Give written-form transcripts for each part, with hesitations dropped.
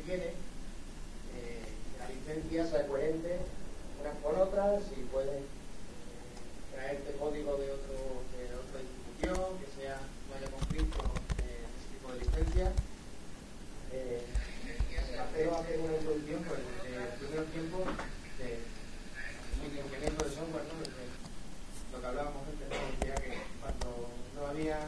quiere que la licencia sea coherente unas con otras y puede traerte código de otra institución, que no haya conflicto de ese tipo de licencia. Pero hacer una introducción pues, de primeros tiempos de licenciamiento de software, ¿no? Lo que hablábamos antes, ¿no? Decía que cuando no había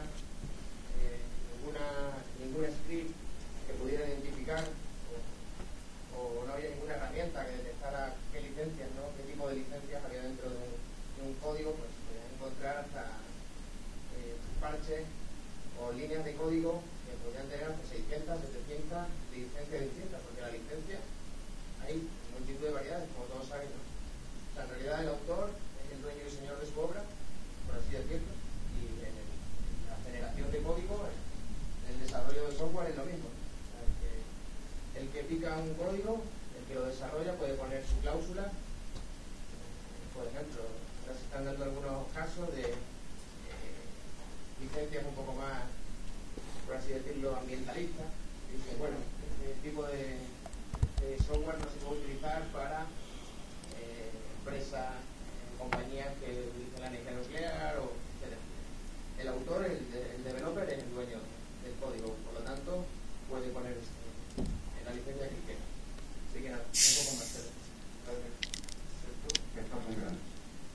ningún script que pudiera identificar o no había ninguna herramienta que detectara qué licencias, ¿no? Qué tipo de licencias había dentro de un código, pues podían encontrar hasta parches o líneas de código que podrían tener hasta 600, 700 licencias distintas, porque la licencia hay multitud de variedades, como todos saben, ¿no? O sea, en realidad el autor es el dueño y señor de su obra, por así decirlo, y en la generación de código, en el desarrollo de software es lo mismo. O sea, el que pica un código, el que lo desarrolla puede poner su cláusula. Por ejemplo, ahora se están dando algunos casos de licencias un poco más, por así decirlo, ambientalistas. Dicen, bueno, este tipo de software no se puede utilizar para empresas, compañías que utilizan la energía nuclear, etc. El autor, el developer, es el dueño del código, por lo tanto, puede poner en la licencia que quiera. Así que nada, un poco más cero. Está muy grande.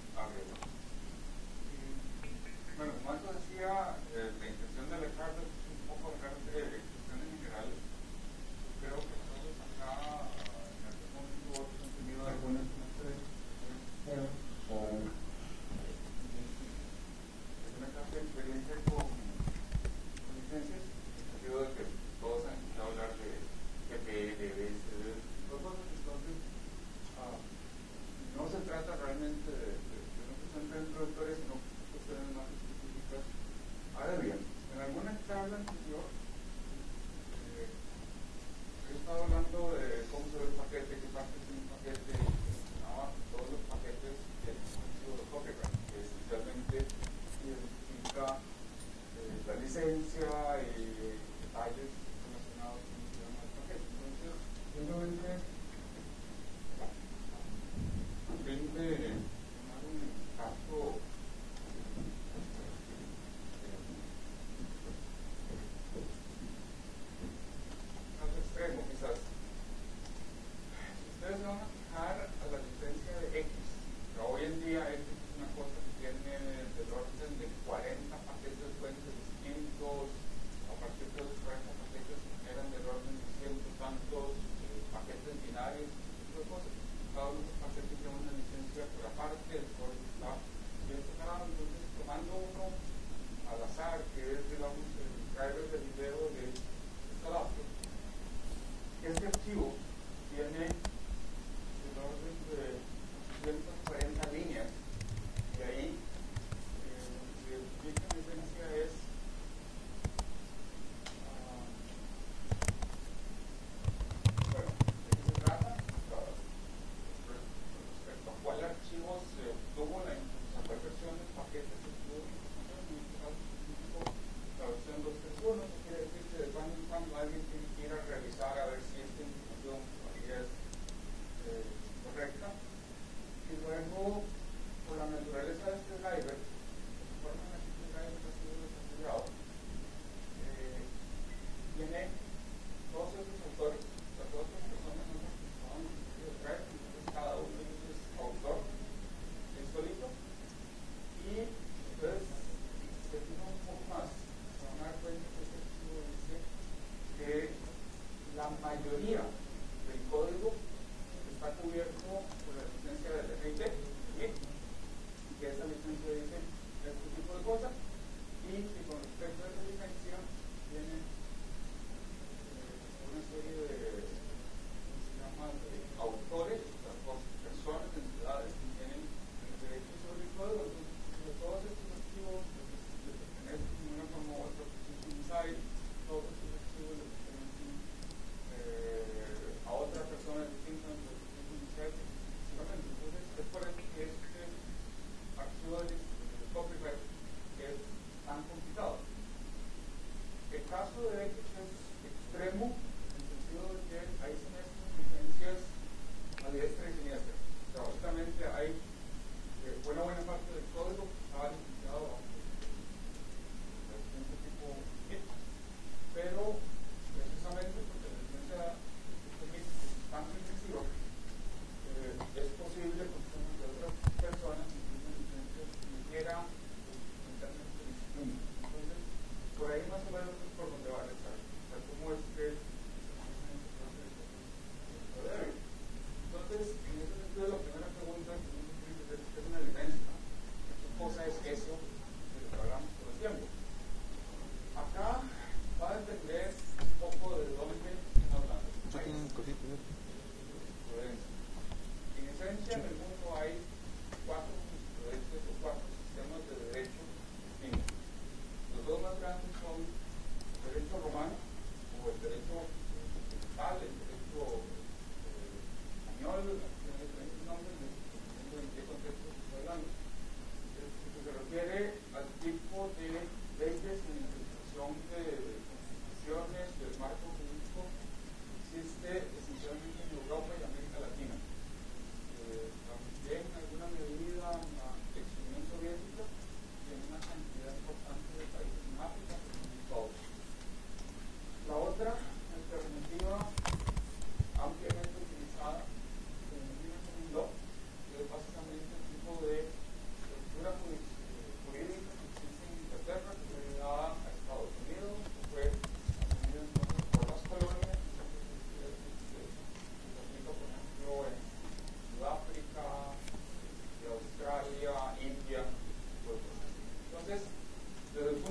Bueno, como antes decía, la intención de Ricardo es un poco hablar de cuestiones generales. Creo que todos acá, en algún momento u otro, han tenido alguna clase de experiencia con licencias, en el sentido de que todos han escuchado hablar de GPL, BSD, todas cosas. Entonces, no se trata realmente de una cuestión de introductoria, sino cuestiones más específicas. Ahora bien, en alguna charla anterior he estado hablando de cómo se ve el paquete, qué parte tiene un paquete, y mencionaba todos los paquetes del juicio de copyright, que esencialmente identifica la licencia y detalles relacionados con el tema del paquete. Entonces, simplemente tomar un caso extremo, quizás. Si ustedes van a fijar a la licencia de X, pero hoy en día X es una cosa que tiene del orden de 40 paquetes fuentes distintos, a partir de los 40 paquetes se generan del orden de cientos tantos paquetes binarios, ese tipo de cosas. Cada uno de los paquetes tiene una licencia por aparte, el código está bien separado. Entonces, tomando uno al azar, que es, digamos, el driver de video de esta laptop, este archivo tiene el orden de 240 líneas, y ahí lo que se identifica en esencia es bueno, ¿de qué se trata? Respecto a cuál archivo se obtuvo la cuál versión del paquete se obtuvo la información. En este caso específico, la versión 231, eso quiere decir que de cuando en cuando alguien tiene que ir a revisar a ver si esta información todavía es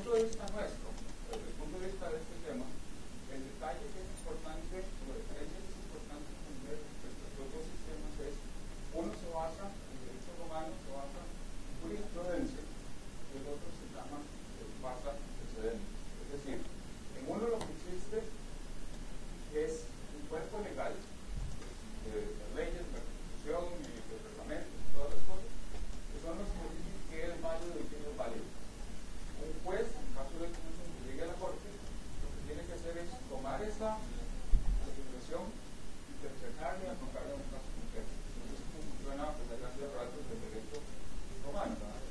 punto de vista nuestro, desde el punto de vista de este tema, el detalle que es importante, o la diferencia que es importante entender respecto a estos dos sistemas es, uno se basa, el derecho romano se basa en jurisprudencia, y el otro se llama, basa en precedentes. Es decir, en uno lo que existe es un cuerpo legal, las leyes, la Constitución, los reglamentos, todas las cosas, que son los que dicen qué es válido y qué no es válido. Un juez, en caso de que no se llegue a la corte, lo que tiene que hacer es tomar esa legislación, interpretarla y aplicarla en un caso concreto. Entonces, como funciona pues, las grandes rasgos del derecho romano.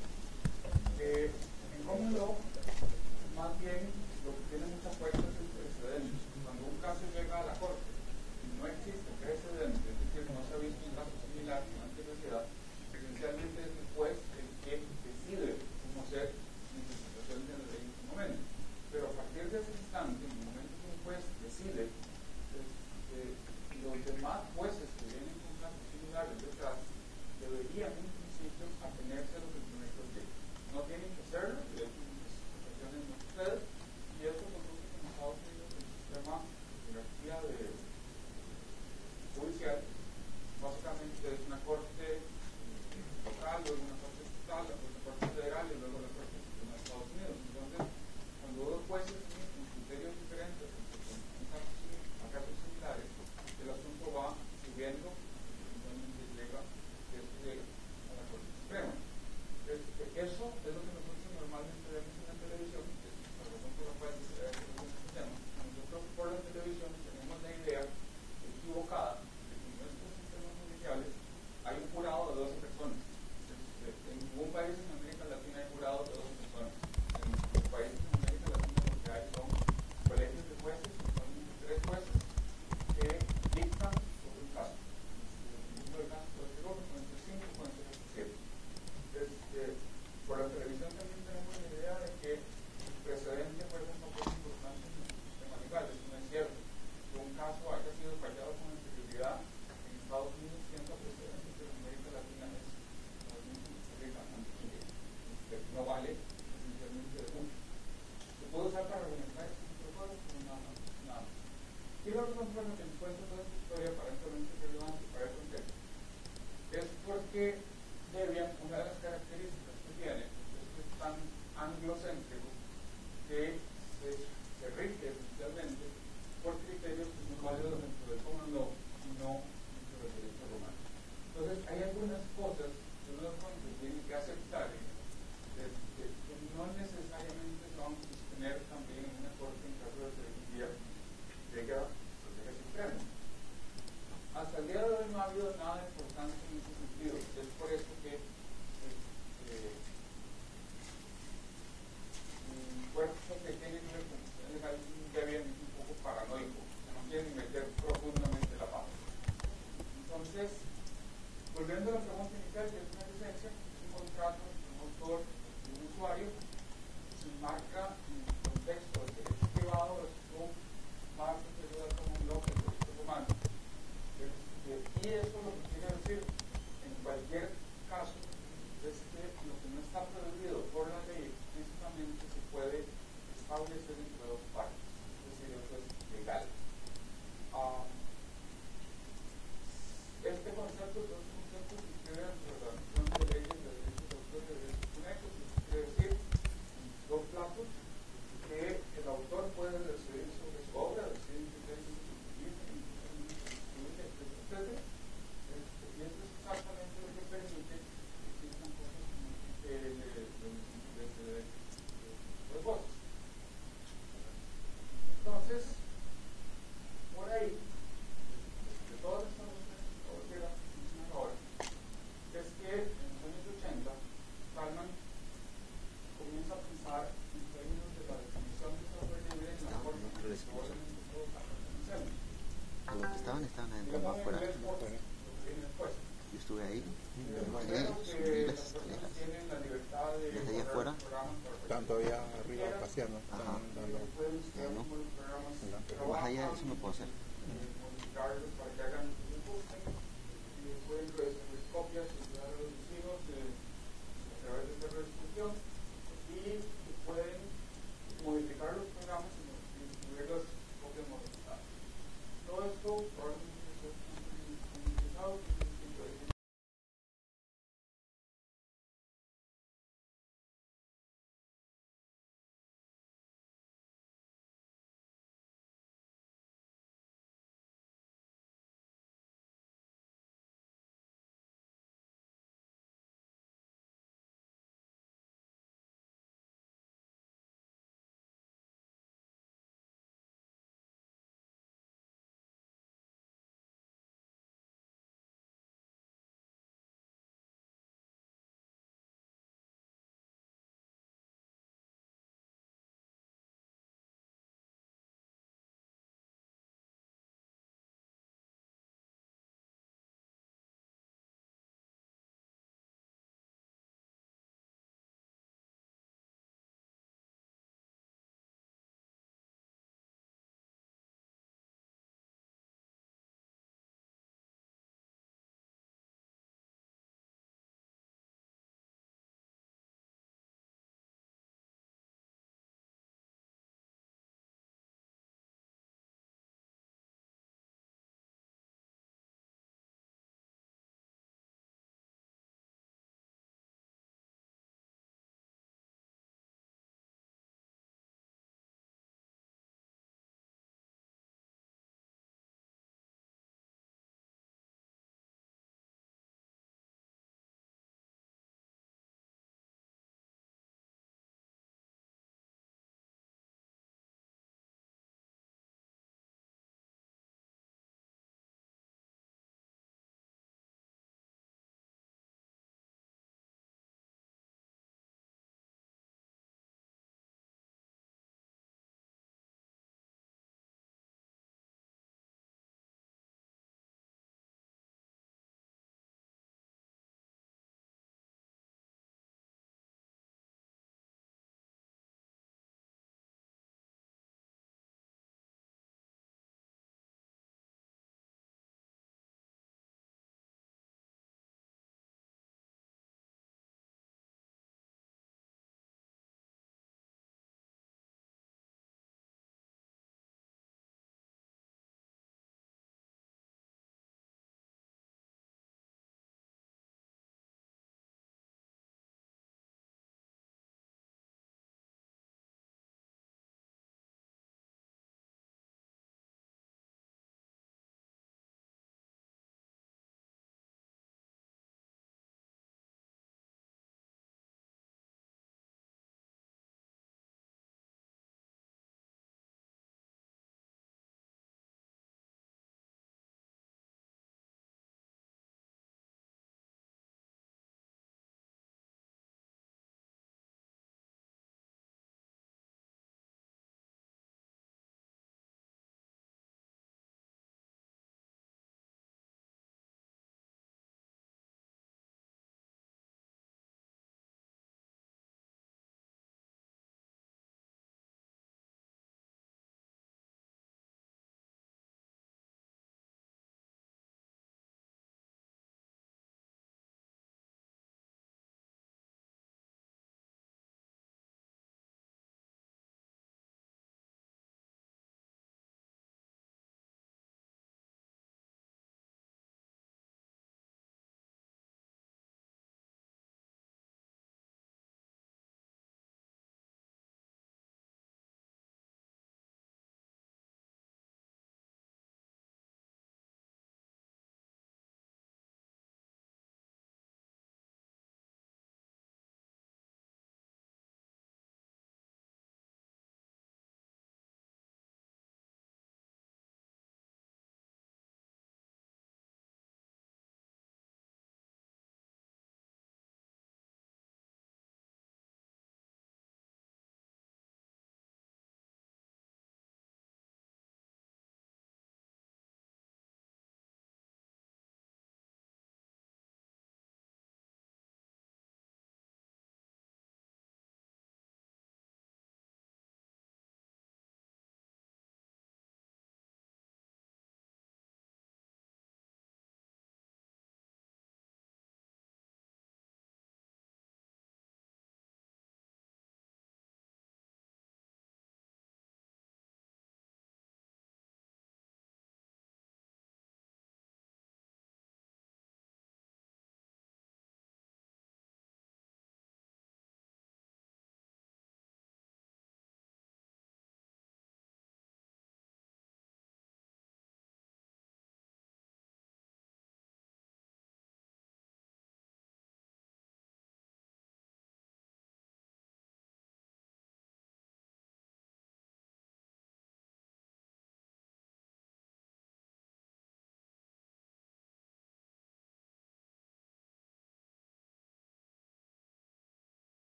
En common law, más bien, lo que tiene mucha fuerza es el precedente. Cuando un caso llega a la corte y no existe precedente, es decir, no se ha visto un caso similar con anterioridad, esencialmente es el juez el que decide cómo hacer la interpretación de la ley en su momento. Pero a partir de ese instante, en el momento que un juez decide, los demás jueces que vienen con casos similares detrás deberían en principio atenerse a lo que el primer juez dice. No tienen que hacerlo, de hecho en muchas ocasiones no sucede, y esto produce que en Estados Unidos el sistema de jerarquía judicial básicamente es una corte local, luego una corte estatal, luego una corte federal y luego la corte suprema de Estados Unidos. Entonces, cuando dos jueces tienen criterios diferentes a casos similares, el asunto va subiendo y finalmente llega a la Corte Suprema. Eso es lo que nosotros normalmente vemos en la televisión, que es la razón por la cual se ve este tema. Nosotros por la televisión tenemos la idea equivocada de que en nuestros sistemas judiciales hay un jurado de 12 personas. En ningún país en América Latina hay jurado de 12 personas. En los países en América Latina lo que hay son colegios de jueces, usualmente 3 jueces, que dictan sobre un caso. El número de casos puede ser 1, pueden ser 5, pueden ser 7. Por la televisión también tenemos la idea de que el precedente juega un papel importante en el sistema legal. Eso no es cierto. Que un caso haya sido fallado con anterioridad en Estados Unidos siendo precedente, pero en América Latina es no vale esencialmente de mucho. Se puede usar para argumentar este tipo de cosas, pero nada. Y la razón por la que les cuento toda esta historia aparentemente relevante para el contexto es porque Debian, una de las características que tiene es que es tan anglocéntrico que se rige esencialmente por criterios que son válidos dentro del common law y no dentro del derecho romano. Entonces hay algunas cosas que uno tiene que aceptar que no necesariamente son tener también en una corte en caso de que un día llega supremo. Hasta el día de hoy no ha habido nada importante en ese sentido. Es por eso que un cuerpo que tiene que ver con cuestiones legales Debian es un poco paranoico, no quieren meter profundamente la pata. Entonces, volviendo a la pregunta inicial, que es una licencia, es un contrato entre un autor y un usuario, se marca en el contexto del derecho privado, es un marco que ayuda como un bloque del derecho romano. Y eso lo que quiere decir, en cualquier caso, es que lo que no está prohibido por la ley explícitamente se puede establecer entre dos partes, es decir, eso es legal. Este concepto es un concepto que escribe dentro de la noción de leyes de derechos de autor y de derechos conexos, quiere decir, en dos platos, que el autor puede decidir sobre su obra, decidir qué textos se utilizan, etc. Y esto es exactamente lo que permite que existan cosas como de voces. Entonces, por ahí, de todas estas cosas que llega a funcionar ahora, es que en los años 80, Stallman comienza a pensar en términos de la definición de software libre en la forma en que probablemente todos la conocemos. Los que estaban adentro, no afuera. Yo estuve ahí, bajé, subí las escaleras. Desde ahí afuera. Están todavía arriba paseando. Ajá. Dando. Pero más allá de eso no puedo hacer. Para que hagan y pueden recibir copias y ayudar a los vecinos a través de esta restricción y pueden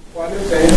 ¿Cuál es